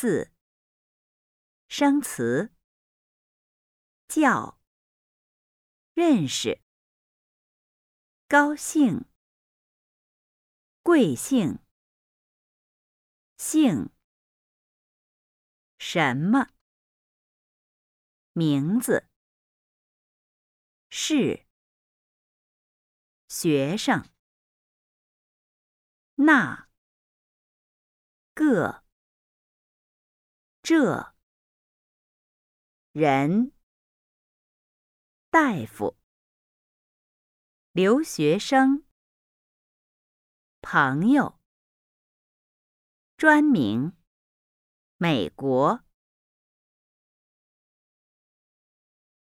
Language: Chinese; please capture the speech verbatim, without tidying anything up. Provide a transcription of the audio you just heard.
四、生词：叫、认识、高兴、贵姓、姓、什么、名字、是、学生、那、个、这、人、大夫、留学生、朋友、专名、美国。